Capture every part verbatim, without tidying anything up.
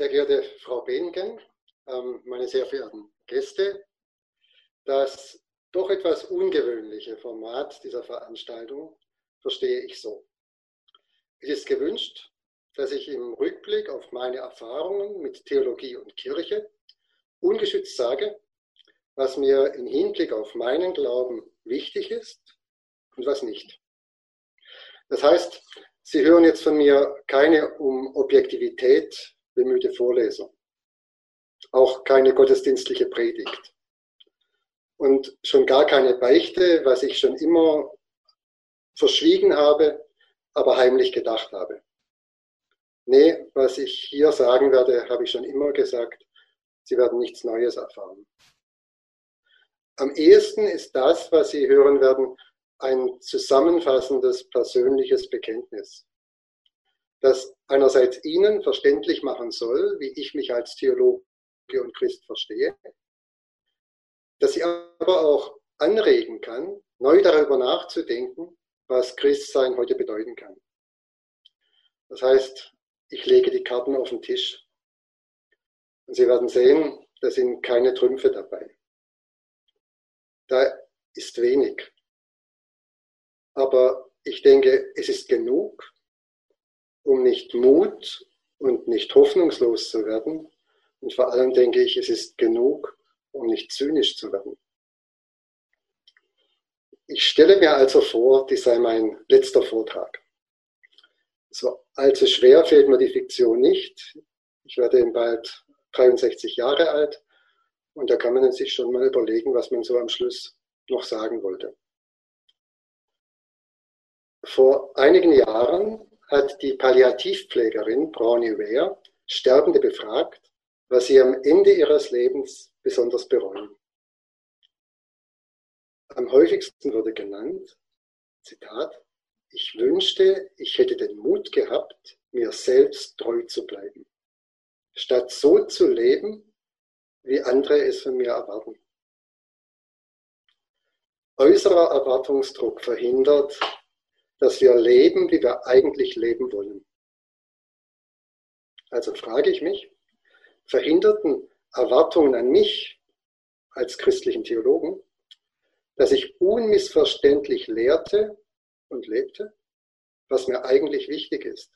Sehr geehrte Frau Behnken, meine sehr verehrten Gäste, das doch etwas ungewöhnliche Format dieser Veranstaltung verstehe ich so. Es ist gewünscht, dass ich im Rückblick auf meine Erfahrungen mit Theologie und Kirche ungeschützt sage, was mir im Hinblick auf meinen Glauben wichtig ist und was nicht. Das heißt, Sie hören jetzt von mir keine um Objektivität bemühte Vorlesung, auch keine gottesdienstliche Predigt und schon gar keine Beichte, was ich schon immer verschwiegen habe, aber heimlich gedacht habe. Nee, was ich hier sagen werde, habe ich schon immer gesagt, Sie werden nichts Neues erfahren. Am ehesten ist das, was Sie hören werden, ein zusammenfassendes persönliches Bekenntnis, das einerseits Ihnen verständlich machen soll, wie ich mich als Theologe und Christ verstehe, das Sie aber auch anregen kann, neu darüber nachzudenken, was Christsein heute bedeuten kann. Das heißt, ich lege die Karten auf den Tisch und Sie werden sehen, da sind keine Trümpfe dabei. Da ist wenig. Aber ich denke, es ist genug, um nicht Mut und nicht hoffnungslos zu werden. Und vor allem denke ich, es ist genug, um nicht zynisch zu werden. Ich stelle mir also vor, dies sei mein letzter Vortrag. So allzu schwer fällt mir die Fiktion nicht. Ich werde bald dreiundsechzig Jahre alt und da kann man sich schon mal überlegen, was man so am Schluss noch sagen wollte. Vor einigen Jahren hat die Palliativpflegerin Bronnie Ware Sterbende befragt, was sie am Ende ihres Lebens besonders bereuen. Am häufigsten wurde genannt, Zitat, ich wünschte, ich hätte den Mut gehabt, mir selbst treu zu bleiben, statt so zu leben, wie andere es von mir erwarten. Äußerer Erwartungsdruck verhindert, dass wir leben, wie wir eigentlich leben wollen. Also frage ich mich, verhinderten Erwartungen an mich als christlichen Theologen, dass ich unmissverständlich lehrte und lebte, was mir eigentlich wichtig ist?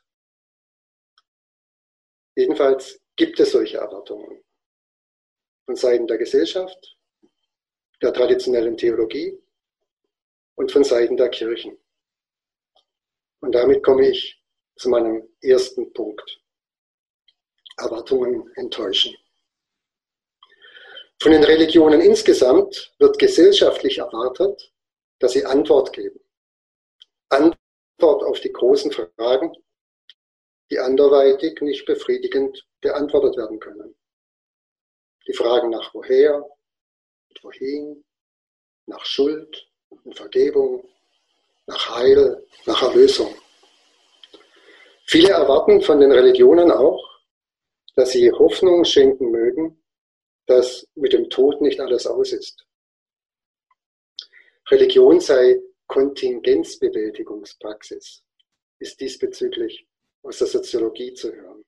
Jedenfalls gibt es solche Erwartungen von Seiten der Gesellschaft, der traditionellen Theologie und von Seiten der Kirchen. Und damit komme ich zu meinem ersten Punkt. Erwartungen enttäuschen. Von den Religionen insgesamt wird gesellschaftlich erwartet, dass sie Antwort geben. Antwort auf die großen Fragen, die anderweitig nicht befriedigend beantwortet werden können. Die Fragen nach woher und wohin, nach Schuld und Vergebung, nach Heil, nach Erlösung. Viele erwarten von den Religionen auch, dass sie Hoffnung schenken mögen, dass mit dem Tod nicht alles aus ist. Religion sei Kontingenzbewältigungspraxis, ist diesbezüglich aus der Soziologie zu hören.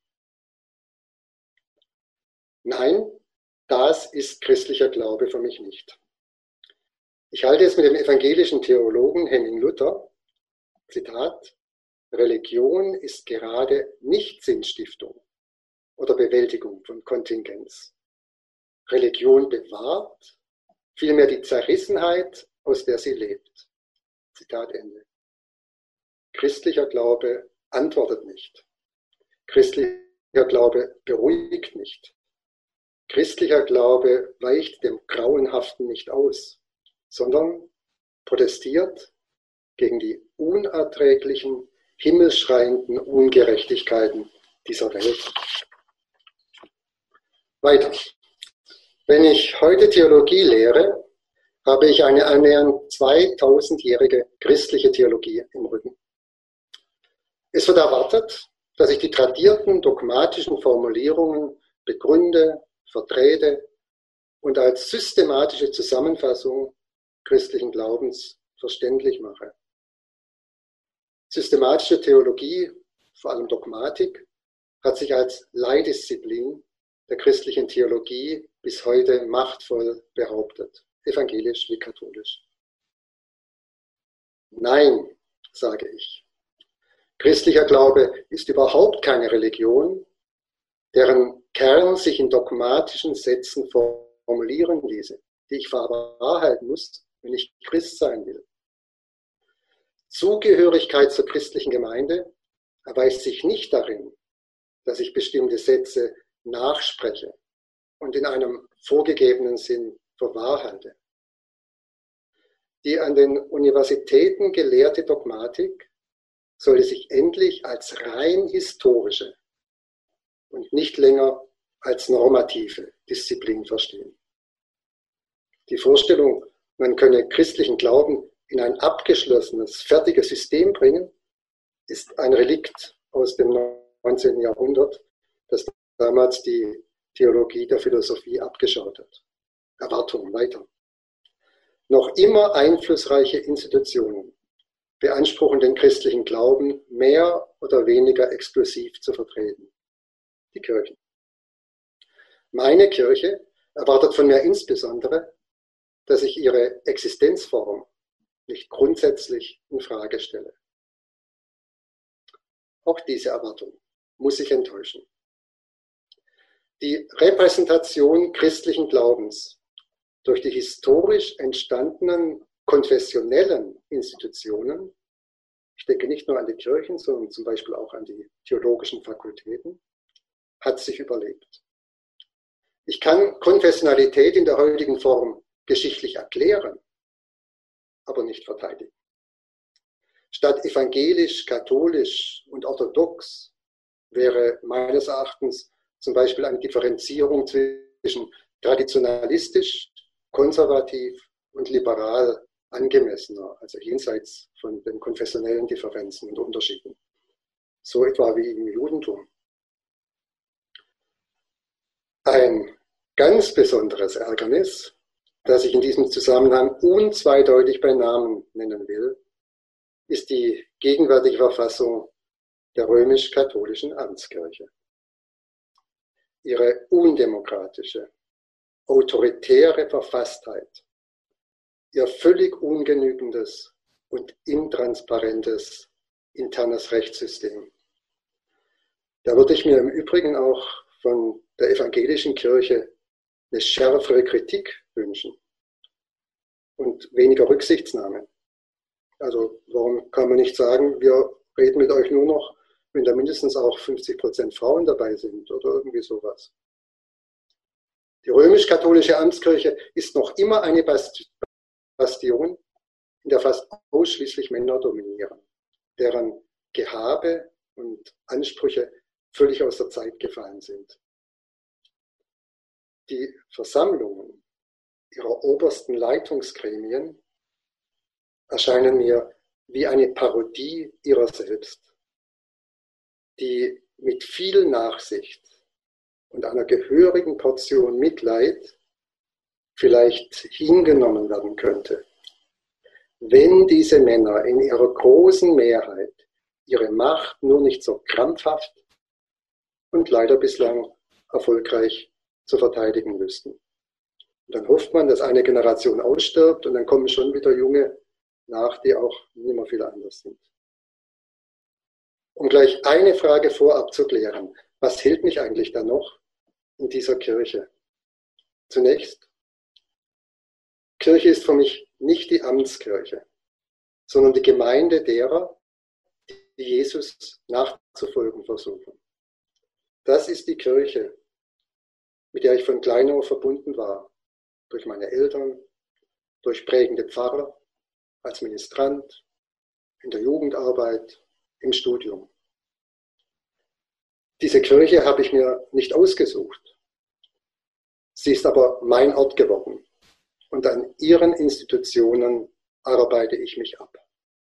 Nein, das ist christlicher Glaube für mich nicht. Ich halte es mit dem evangelischen Theologen Henning Luther, Zitat, Religion ist gerade nicht Sinnstiftung oder Bewältigung von Kontingenz. Religion bewahrt vielmehr die Zerrissenheit, aus der sie lebt. Zitat Ende. Christlicher Glaube antwortet nicht. Christlicher Glaube beruhigt nicht. Christlicher Glaube weicht dem Grauenhaften nicht aus, sondern protestiert gegen die unerträglichen, himmelschreienden Ungerechtigkeiten dieser Welt. Weiter. Wenn ich heute Theologie lehre, habe ich eine annähernd zweitausendjährige christliche Theologie im Rücken. Es wird erwartet, dass ich die tradierten dogmatischen Formulierungen begründe, vertrete und als systematische Zusammenfassung christlichen Glaubens verständlich mache. Systematische Theologie, vor allem Dogmatik, hat sich als Leihdisziplin der christlichen Theologie bis heute machtvoll behauptet, evangelisch wie katholisch. Nein, sage ich. Christlicher Glaube ist überhaupt keine Religion, deren Kern sich in dogmatischen Sätzen formulieren ließe, die ich für wahr halten muss, wenn ich Christ sein will. Zugehörigkeit zur christlichen Gemeinde erweist sich nicht darin, dass ich bestimmte Sätze nachspreche und in einem vorgegebenen Sinn für wahr halte. Die an den Universitäten gelehrte Dogmatik sollte sich endlich als rein historische und nicht länger als normative Disziplin verstehen. Die Vorstellung, man könne christlichen Glauben in ein abgeschlossenes, fertiges System bringen, ist ein Relikt aus dem neunzehnten Jahrhundert, das damals die Theologie der Philosophie abgeschaut hat. Erwartung weiter. Noch immer einflussreiche Institutionen beanspruchen den christlichen Glauben mehr oder weniger exklusiv zu vertreten. Die Kirchen. Meine Kirche erwartet von mir insbesondere, dass ich ihre Existenzform nicht grundsätzlich in Frage stelle. Auch diese Erwartung muss ich enttäuschen. Die Repräsentation christlichen Glaubens durch die historisch entstandenen konfessionellen Institutionen, ich denke nicht nur an die Kirchen, sondern zum Beispiel auch an die theologischen Fakultäten, hat sich überlebt. Ich kann Konfessionalität in der heutigen Form geschichtlich erklären, aber nicht verteidigen. Statt evangelisch, katholisch und orthodox wäre meines Erachtens zum Beispiel eine Differenzierung zwischen traditionalistisch, konservativ und liberal angemessener, also jenseits von den konfessionellen Differenzen und Unterschieden. So etwa wie im Judentum. Ein ganz besonderes Ärgernis, das ich in diesem Zusammenhang unzweideutig bei Namen nennen will, ist die gegenwärtige Verfassung der römisch-katholischen Amtskirche. Ihre undemokratische, autoritäre Verfasstheit, ihr völlig ungenügendes und intransparentes internes Rechtssystem. Da würde ich mir im Übrigen auch von der evangelischen Kirche eine schärfere Kritik wünschen und weniger Rücksichtsnahme. Also warum kann man nicht sagen, wir reden mit euch nur noch, wenn da mindestens auch fünfzig Prozent Frauen dabei sind oder irgendwie sowas. Die römisch-katholische Amtskirche ist noch immer eine Bastion, in der fast ausschließlich Männer dominieren, deren Gehabe und Ansprüche völlig aus der Zeit gefallen sind. Die Versammlungen ihrer obersten Leitungsgremien erscheinen mir wie eine Parodie ihrer selbst, die mit viel Nachsicht und einer gehörigen Portion Mitleid vielleicht hingenommen werden könnte, wenn diese Männer in ihrer großen Mehrheit ihre Macht nur nicht so krampfhaft und leider bislang erfolgreich zu verteidigen wüssten. Und dann hofft man, dass eine Generation ausstirbt und dann kommen schon wieder Junge nach, die auch nicht mehr viel anders sind. Um gleich eine Frage vorab zu klären: Was hält mich eigentlich dann noch in dieser Kirche? Zunächst, Kirche ist für mich nicht die Amtskirche, sondern die Gemeinde derer, die Jesus nachzufolgen versuchen. Das ist die Kirche, mit der ich von klein auf verbunden war, durch meine Eltern, durch prägende Pfarrer, als Ministrant, in der Jugendarbeit, im Studium. Diese Kirche habe ich mir nicht ausgesucht. Sie ist aber mein Ort geworden und an ihren Institutionen arbeite ich mich ab.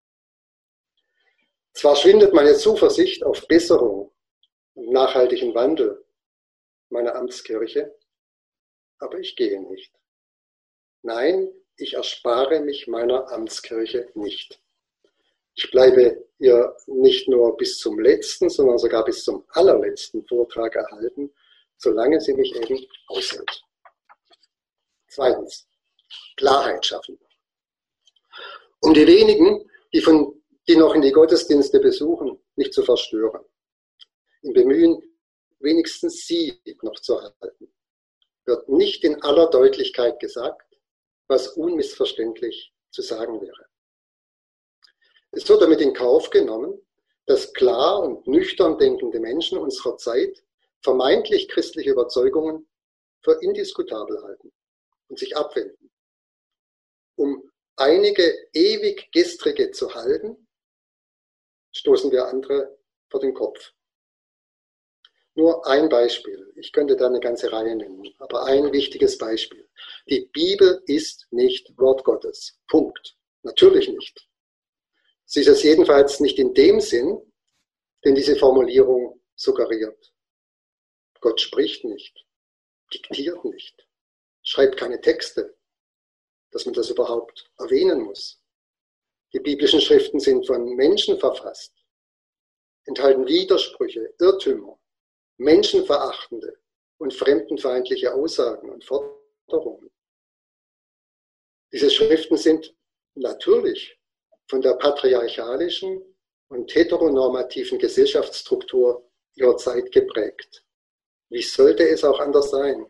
Zwar schwindet meine Zuversicht auf Besserung und nachhaltigen Wandel meiner Amtskirche, aber ich gehe nicht. Nein, ich erspare mich meiner Amtskirche nicht. Ich bleibe ihr nicht nur bis zum letzten, sondern sogar bis zum allerletzten Vortrag erhalten, solange sie mich eben aushält. Zweitens, Klarheit schaffen. Um die wenigen, die, von, die noch in die Gottesdienste besuchen, nicht zu verstören. Im Bemühen, wenigstens sie noch zu erhalten, wird nicht in aller Deutlichkeit gesagt, was unmissverständlich zu sagen wäre. Es wird damit in Kauf genommen, dass klar und nüchtern denkende Menschen unserer Zeit vermeintlich christliche Überzeugungen für indiskutabel halten und sich abwenden. Um einige ewig Gestrige zu halten, stoßen wir andere vor den Kopf. Nur ein Beispiel. Ich könnte da eine ganze Reihe nennen, aber ein wichtiges Beispiel. Die Bibel ist nicht Wort Gottes. Punkt. Natürlich nicht. Sie ist es jedenfalls nicht in dem Sinn, den diese Formulierung suggeriert. Gott spricht nicht, diktiert nicht, schreibt keine Texte, dass man das überhaupt erwähnen muss. Die biblischen Schriften sind von Menschen verfasst, enthalten Widersprüche, Irrtümer, menschenverachtende und fremdenfeindliche Aussagen und Forderungen. Diese Schriften sind natürlich von der patriarchalischen und heteronormativen Gesellschaftsstruktur ihrer Zeit geprägt. Wie sollte es auch anders sein?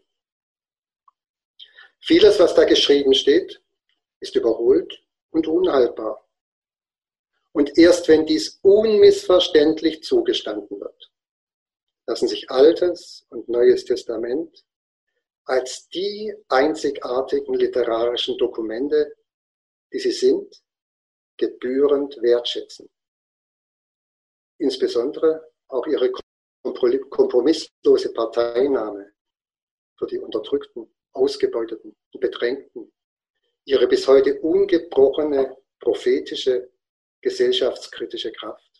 Vieles, was da geschrieben steht, ist überholt und unhaltbar. Und erst wenn dies unmissverständlich zugestanden wird, lassen sich Altes und Neues Testament als die einzigartigen literarischen Dokumente, die sie sind, gebührend wertschätzen. Insbesondere auch ihre kompromisslose Parteinahme für die Unterdrückten, Ausgebeuteten und Bedrängten, ihre bis heute ungebrochene prophetische, gesellschaftskritische Kraft.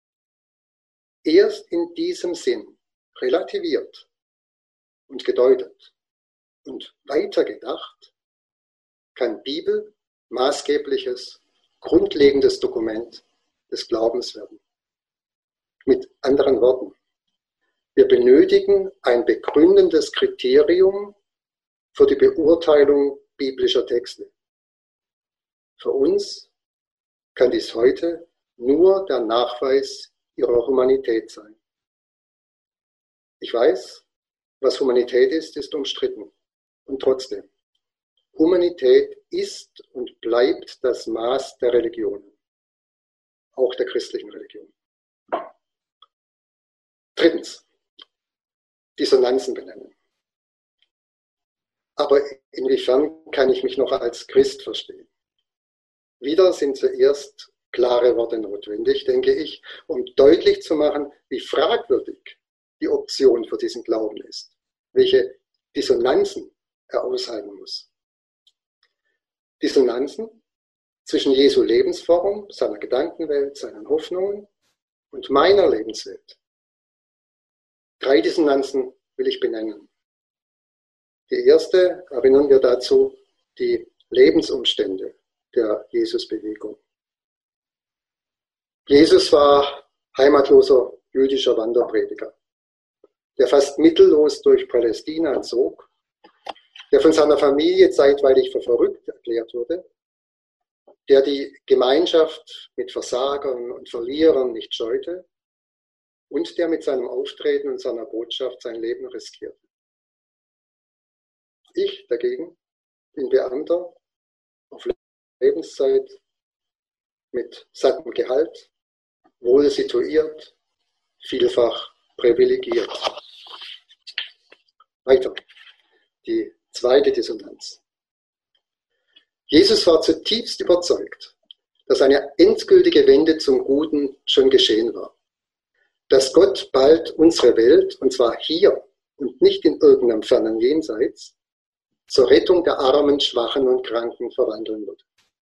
Erst in diesem Sinn relativiert und gedeutet und weitergedacht kann Bibel maßgebliches, grundlegendes Dokument des Glaubens werden. Mit anderen Worten, wir benötigen ein begründendes Kriterium für die Beurteilung biblischer Texte. Für uns kann dies heute nur der Nachweis ihrer Humanität sein. Ich weiß, was Humanität ist, ist umstritten. Und trotzdem, Humanität ist und bleibt das Maß der Religionen, auch der christlichen Religion. Drittens, Dissonanzen benennen. Aber inwiefern kann ich mich noch als Christ verstehen? Wieder sind zuerst klare Worte notwendig, denke ich, um deutlich zu machen, wie fragwürdig die Option für diesen Glauben ist, welche Dissonanzen er aushalten muss. Dissonanzen zwischen Jesu Lebensform, seiner Gedankenwelt, seinen Hoffnungen und meiner Lebenswelt. Drei Dissonanzen will ich benennen. Die erste, erinnern wir dazu, die Lebensumstände der Jesusbewegung. Jesus war heimatloser jüdischer Wanderprediger, der fast mittellos durch Palästina zog, der von seiner Familie zeitweilig für verrückt erklärt wurde, der die Gemeinschaft mit Versagern und Verlierern nicht scheute und der mit seinem Auftreten und seiner Botschaft sein Leben riskierte. Ich dagegen bin Beamter auf Lebenszeit mit sattem Gehalt, wohl situiert, vielfach privilegiert. Weiter, die zweite Dissonanz. Jesus war zutiefst überzeugt, dass eine endgültige Wende zum Guten schon geschehen war. Dass Gott bald unsere Welt, und zwar hier und nicht in irgendeinem fernen Jenseits, zur Rettung der Armen, Schwachen und Kranken verwandeln wird.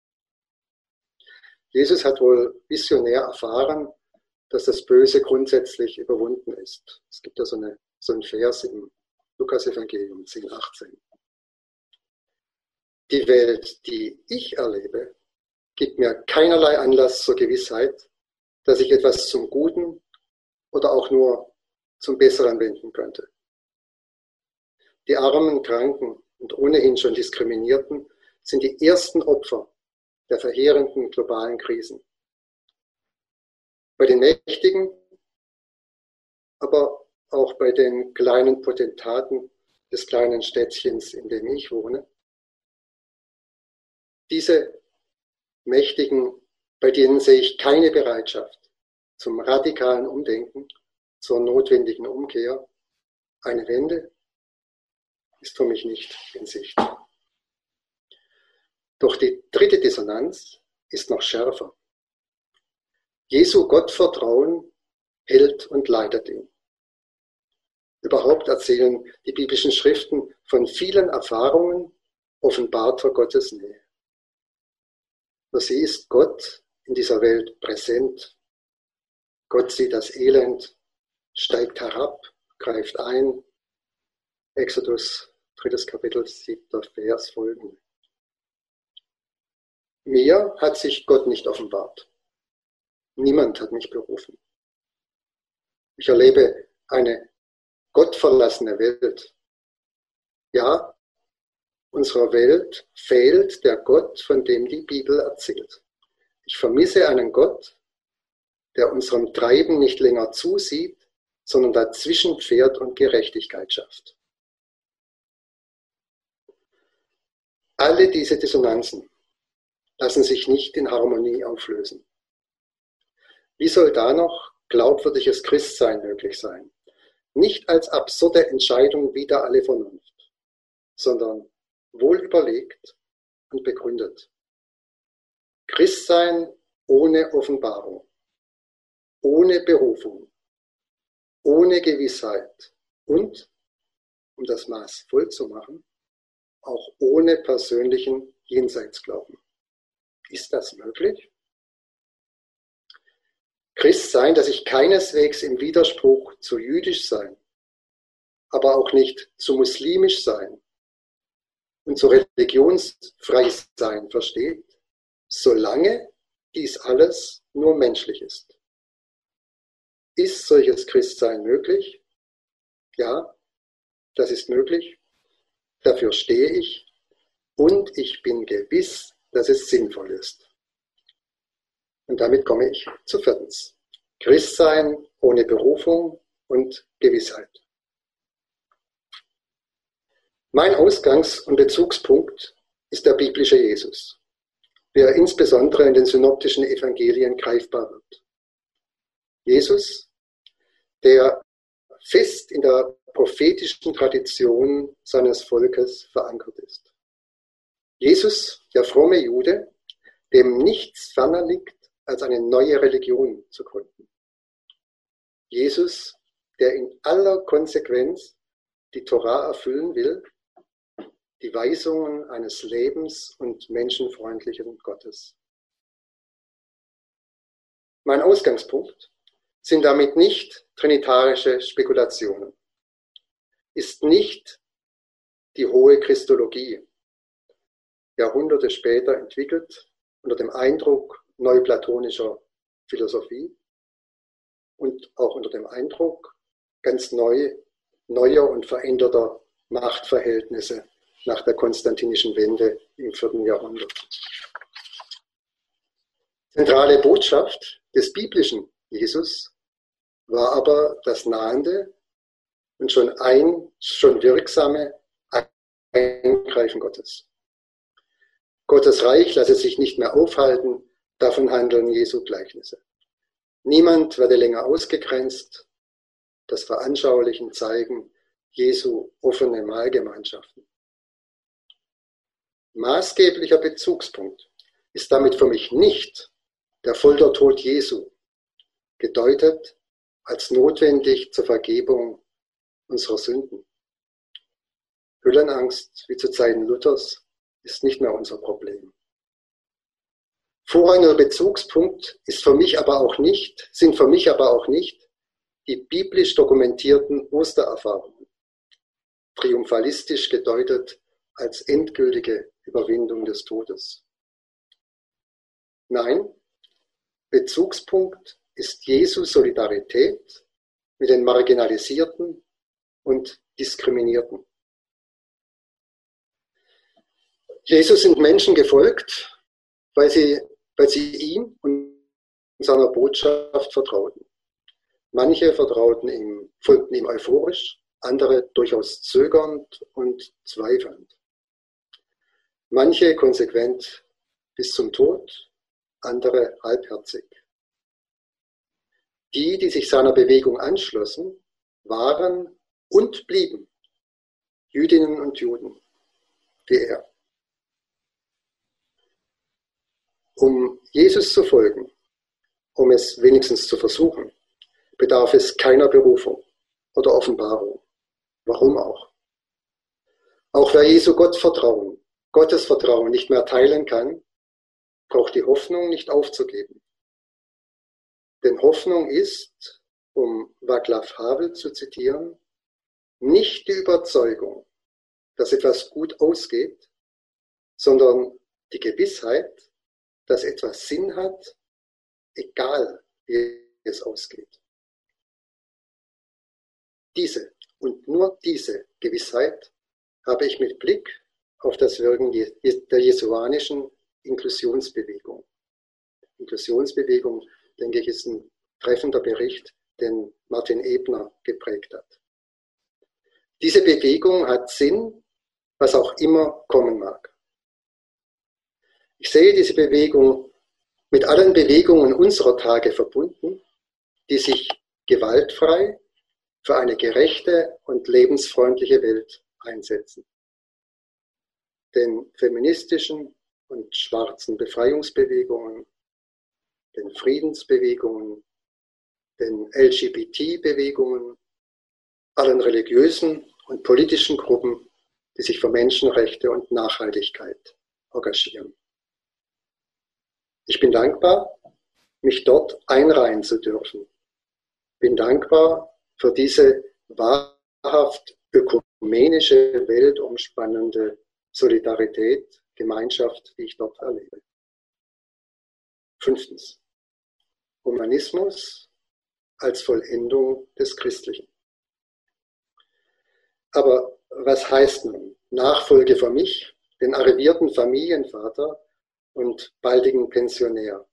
Jesus hat wohl visionär erfahren, dass das Böse grundsätzlich überwunden ist. Es gibt ja so, eine, so einen Vers im Lukas-Evangelium zehn, achtzehn. Die Welt, die ich erlebe, gibt mir keinerlei Anlass zur Gewissheit, dass ich etwas zum Guten oder auch nur zum Besseren wenden könnte. Die Armen, Kranken und ohnehin schon Diskriminierten sind die ersten Opfer der verheerenden globalen Krisen. Bei den Mächtigen, aber auch bei den kleinen Potentaten des kleinen Städtchens, in dem ich wohne. Diese Mächtigen, bei denen sehe ich keine Bereitschaft zum radikalen Umdenken, zur notwendigen Umkehr. Eine Wende ist für mich nicht in Sicht. Doch die dritte Dissonanz ist noch schärfer. Jesu Gottvertrauen hält und leitet ihn. Überhaupt erzählen die biblischen Schriften von vielen Erfahrungen, offenbart vor Gottes Nähe. Für sie ist Gott in dieser Welt präsent. Gott sieht das Elend, steigt herab, greift ein. Exodus, drittes Kapitel, siebter Vers folgende. Mir hat sich Gott nicht offenbart. Niemand hat mich berufen. Ich erlebe eine gottverlassene Welt. Ja, unserer Welt fehlt der Gott, von dem die Bibel erzählt. Ich vermisse einen Gott, der unserem Treiben nicht länger zusieht, sondern dazwischen fährt und Gerechtigkeit schafft. Alle diese Dissonanzen lassen sich nicht in Harmonie auflösen. Wie soll da noch glaubwürdiges Christsein möglich sein? Nicht als absurde Entscheidung wider alle Vernunft, sondern wohl überlegt und begründet. Christsein ohne Offenbarung, ohne Berufung, ohne Gewissheit und, um das Maß voll zu machen, auch ohne persönlichen Jenseitsglauben. Ist das möglich? Christsein, das ich keineswegs im Widerspruch zu jüdisch sein, aber auch nicht zu muslimisch sein und zu religionsfrei sein versteht, solange dies alles nur menschlich ist. Ist solches Christsein möglich? Ja, das ist möglich. Dafür stehe ich und ich bin gewiss, dass es sinnvoll ist. Und damit komme ich zu viertens. Christsein ohne Berufung und Gewissheit. Mein Ausgangs- und Bezugspunkt ist der biblische Jesus, wie er insbesondere in den synoptischen Evangelien greifbar wird. Jesus, der fest in der prophetischen Tradition seines Volkes verankert ist. Jesus, der fromme Jude, dem nichts ferner liegt, als eine neue Religion zu gründen. Jesus, der in aller Konsequenz die Tora erfüllen will, die Weisungen eines lebens- und menschenfreundlichen Gottes. Mein Ausgangspunkt sind damit nicht trinitarische Spekulationen, ist nicht die hohe Christologie, Jahrhunderte später entwickelt unter dem Eindruck neuplatonischer Philosophie und auch unter dem Eindruck ganz neu, neuer und veränderter Machtverhältnisse nach der konstantinischen Wende im vierten Jahrhundert. Zentrale Botschaft des biblischen Jesus war aber das nahende und schon, ein, schon wirksame Eingreifen Gottes. Gottes Reich lasse sich nicht mehr aufhalten, davon handeln Jesu Gleichnisse. Niemand werde länger ausgegrenzt, das Veranschaulichen zeigen Jesu offene Mahlgemeinschaften. Maßgeblicher Bezugspunkt ist damit für mich nicht der Foltertod Jesu, gedeutet als notwendig zur Vergebung unserer Sünden. Höllenangst, wie zu Zeiten Luthers, ist nicht mehr unser Problem. Vorrangiger Bezugspunkt ist für mich aber auch nicht, sind für mich aber auch nicht die biblisch dokumentierten Ostererfahrungen, triumphalistisch gedeutet als endgültige Überwindung des Todes. Nein, Bezugspunkt ist Jesu Solidarität mit den Marginalisierten und Diskriminierten. Jesus sind Menschen gefolgt, weil sie, weil sie ihm und seiner Botschaft vertrauten. Manche vertrauten ihm, folgten ihm euphorisch, andere durchaus zögernd und zweifelnd. Manche konsequent bis zum Tod, andere halbherzig. Die, die sich seiner Bewegung anschlossen, waren und blieben Jüdinnen und Juden, wie er. Um Jesus zu folgen, um es wenigstens zu versuchen, bedarf es keiner Berufung oder Offenbarung. Warum auch? Auch wer Jesu Gottvertrauen, Gottes Vertrauen nicht mehr teilen kann, braucht die Hoffnung nicht aufzugeben. Denn Hoffnung ist, um Václav Havel zu zitieren, nicht die Überzeugung, dass etwas gut ausgeht, sondern die Gewissheit, dass etwas Sinn hat, egal wie es ausgeht. Diese und nur diese Gewissheit habe ich mit Blick auf das Wirken der jesuanischen Inklusionsbewegung. Inklusionsbewegung, denke ich, ist ein treffender Bericht, den Martin Ebner geprägt hat. Diese Bewegung hat Sinn, was auch immer kommen mag. Ich sehe diese Bewegung mit allen Bewegungen unserer Tage verbunden, die sich gewaltfrei für eine gerechte und lebensfreundliche Welt einsetzen. Den feministischen und schwarzen Befreiungsbewegungen, den Friedensbewegungen, den L G B T-Bewegungen, allen religiösen und politischen Gruppen, die sich für Menschenrechte und Nachhaltigkeit engagieren. Ich bin dankbar, mich dort einreihen zu dürfen. Bin dankbar für diese wahrhaft ökumenische, weltumspannende Solidarität, Gemeinschaft, die ich dort erlebe. Fünftens. Humanismus als Vollendung des Christlichen. Aber was heißt nun Nachfolge für mich, den arrivierten Familienvater und baldigen Pensionär?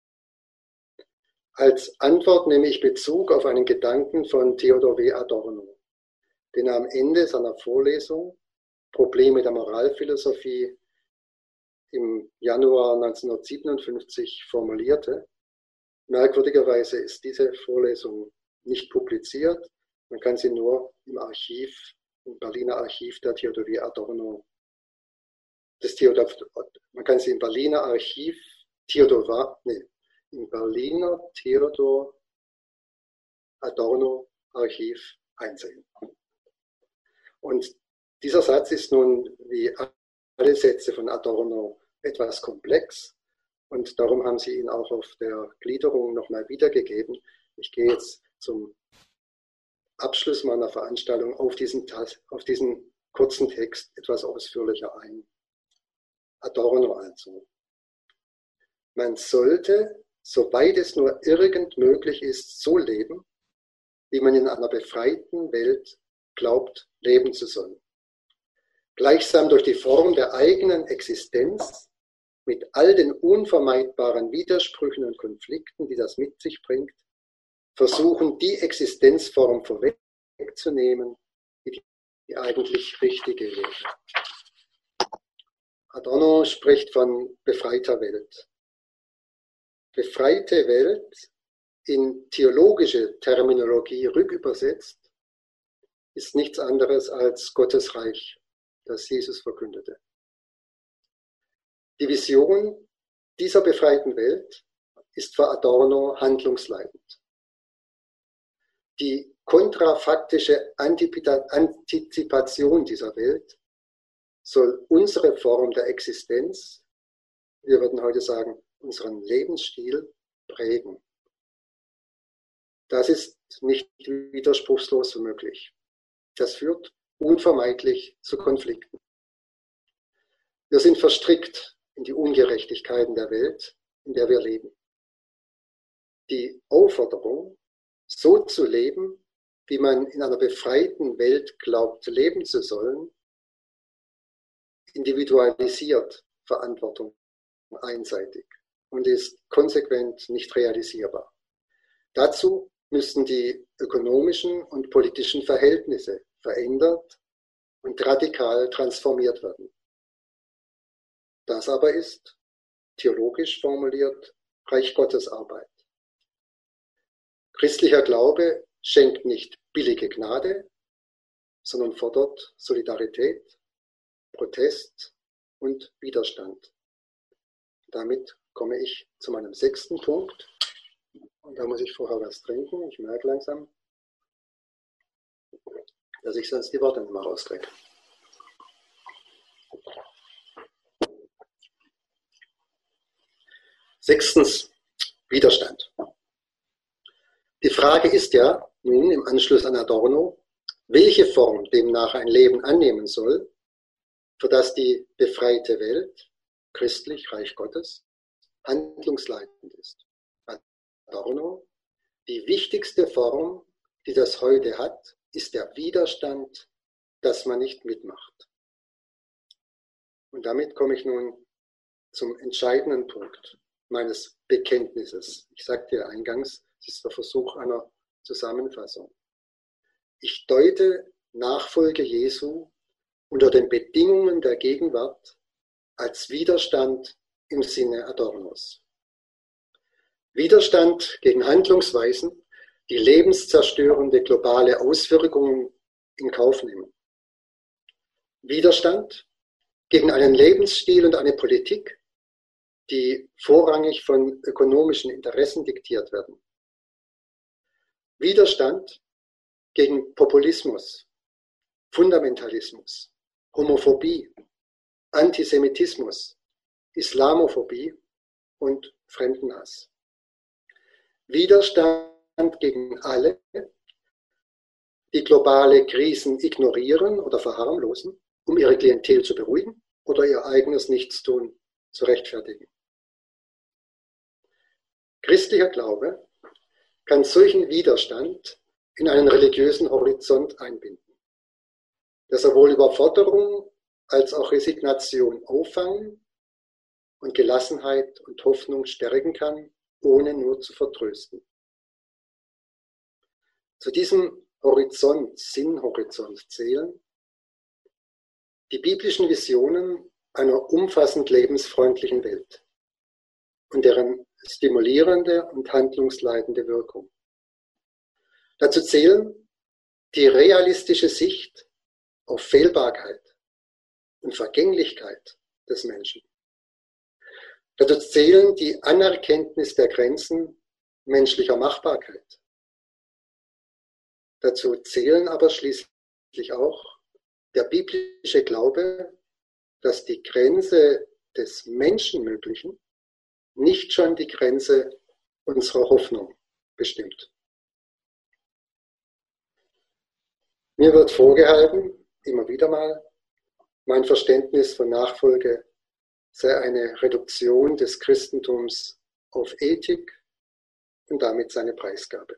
Als Antwort nehme ich Bezug auf einen Gedanken von Theodor W. Adorno, den er am Ende seiner Vorlesung Probleme der Moralphilosophie im Januar neunzehnhundertsiebenundfünfzig formulierte. Merkwürdigerweise ist diese Vorlesung nicht publiziert. Man kann sie nur im Archiv, im Berliner Archiv der Theodor W. Adorno, des Theodor, man kann sie im Berliner Archiv Theodor, nee, im Berliner Theodor Adorno Archiv einsehen. Und dieser Satz ist nun, wie alle Sätze von Adorno, etwas komplex und darum haben sie ihn auch auf der Gliederung nochmal wiedergegeben. Ich gehe jetzt zum Abschluss meiner Veranstaltung auf diesen, auf diesen kurzen Text etwas ausführlicher ein. Adorno also. Man sollte, soweit es nur irgend möglich ist, so leben, wie man in einer befreiten Welt glaubt, leben zu sollen. Gleichsam durch die Form der eigenen Existenz mit all den unvermeidbaren Widersprüchen und Konflikten, die das mit sich bringt, versuchen, die Existenzform vorwegzunehmen, die die eigentlich richtige wäre. Adorno spricht von befreiter Welt. Befreite Welt, in theologische Terminologie rückübersetzt, ist nichts anderes als Gottes Reich, das Jesus verkündete. Die Vision dieser befreiten Welt ist für Adorno handlungsleitend. Die kontrafaktische Antizipation dieser Welt soll unsere Form der Existenz, wir würden heute sagen, unseren Lebensstil prägen. Das ist nicht widerspruchslos möglich. Das führt unvermeidlich zu Konflikten. Wir sind verstrickt in die Ungerechtigkeiten der Welt, in der wir leben. Die Aufforderung, so zu leben, wie man in einer befreiten Welt glaubt, leben zu sollen, individualisiert Verantwortung einseitig und ist konsequent nicht realisierbar. Dazu müssen die ökonomischen und politischen Verhältnisse verändert und radikal transformiert werden. Das aber ist, theologisch formuliert, Reich Gottes Arbeit. Christlicher Glaube schenkt nicht billige Gnade, sondern fordert Solidarität, Protest und Widerstand. Damit komme ich zu meinem sechsten Punkt. Und da muss ich vorher was trinken. Ich merke langsam, dass ich sonst die Worte nicht mehr rauskriege. Sechstens, Widerstand. Die Frage ist ja nun im Anschluss an Adorno, welche Form demnach ein Leben annehmen soll, für das die befreite Welt, christlich, Reich Gottes, handlungsleitend ist. Adorno, die wichtigste Form, die das heute hat, ist der Widerstand, dass man nicht mitmacht. Und damit komme ich nun zum entscheidenden Punkt meines Bekenntnisses. Ich sagte ja eingangs, es ist der Versuch einer Zusammenfassung. Ich deute Nachfolge Jesu unter den Bedingungen der Gegenwart als Widerstand im Sinne Adornos. Widerstand gegen Handlungsweisen, die lebenszerstörende globale Auswirkungen in Kauf nehmen. Widerstand gegen einen Lebensstil und eine Politik, die vorrangig von ökonomischen Interessen diktiert werden. Widerstand gegen Populismus, Fundamentalismus, Homophobie, Antisemitismus, Islamophobie und Fremdenhass. Widerstand gegen alle, die globale Krisen ignorieren oder verharmlosen, um ihre Klientel zu beruhigen oder ihr eigenes Nichtstun zu rechtfertigen. Christlicher Glaube kann solchen Widerstand in einen religiösen Horizont einbinden, der sowohl Überforderung als auch Resignation auffangen und Gelassenheit und Hoffnung stärken kann, ohne nur zu vertrösten. Zu diesem Horizont, Sinnhorizont zählen die biblischen Visionen einer umfassend lebensfreundlichen Welt und deren stimulierende und handlungsleitende Wirkung. Dazu zählen die realistische Sicht auf Fehlbarkeit und Vergänglichkeit des Menschen. Dazu zählen die Anerkenntnis der Grenzen menschlicher Machbarkeit. Dazu zählen aber schließlich auch der biblische Glaube, dass die Grenze des Menschenmöglichen nicht schon die Grenze unserer Hoffnung bestimmt. Mir wird vorgehalten, immer wieder mal, mein Verständnis von Nachfolge sei eine Reduktion des Christentums auf Ethik und damit seine Preisgabe.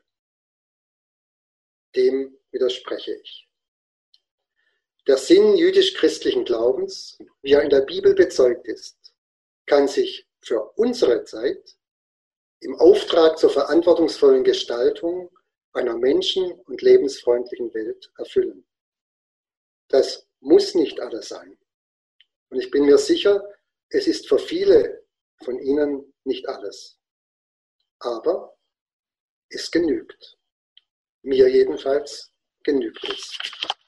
Dem widerspreche ich. Der Sinn jüdisch-christlichen Glaubens, wie er in der Bibel bezeugt ist, kann sich für unsere Zeit im Auftrag zur verantwortungsvollen Gestaltung einer menschen- und lebensfreundlichen Welt erfüllen. Das muss nicht alles sein. Und ich bin mir sicher, es ist für viele von Ihnen nicht alles. Aber es genügt. Mir jedenfalls genügt es.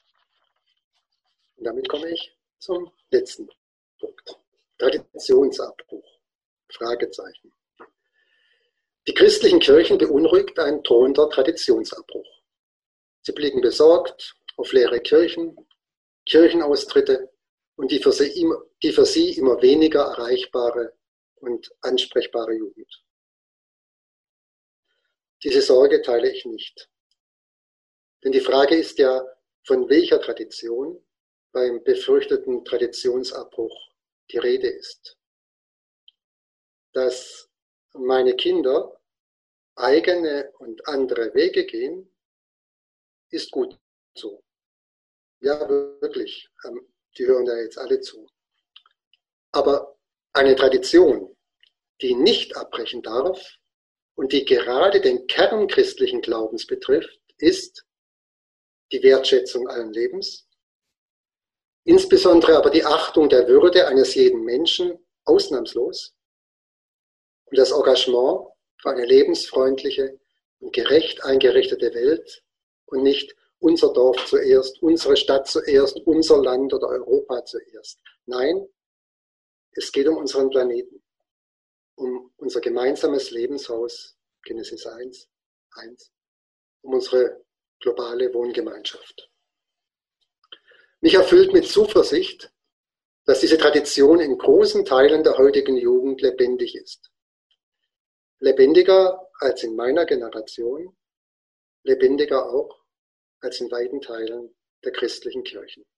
Und damit komme ich zum letzten Punkt. Traditionsabbruch. Fragezeichen. Die christlichen Kirchen beunruhigt ein drohender Traditionsabbruch. Sie blicken besorgt auf leere Kirchen, Kirchenaustritte und die für sie immer, die für sie immer weniger erreichbare und ansprechbare Jugend. Diese Sorge teile ich nicht. Denn die Frage ist ja, von welcher Tradition beim befürchteten Traditionsabbruch die Rede ist. Das meine Kinder eigene und andere Wege gehen, ist gut so. Ja, wirklich. Die hören ja jetzt alle zu. Aber eine Tradition, die nicht abbrechen darf und die gerade den Kern christlichen Glaubens betrifft, ist die Wertschätzung allen Lebens, insbesondere aber die Achtung der Würde eines jeden Menschen, ausnahmslos, und das Engagement für eine lebensfreundliche und gerecht eingerichtete Welt und nicht unser Dorf zuerst, unsere Stadt zuerst, unser Land oder Europa zuerst. Nein, es geht um unseren Planeten, um unser gemeinsames Lebenshaus, Genesis eins, eins, um unsere globale Wohngemeinschaft. Mich erfüllt mit Zuversicht, dass diese Tradition in großen Teilen der heutigen Jugend lebendig ist. Lebendiger als in meiner Generation, lebendiger auch als in weiten Teilen der christlichen Kirchen.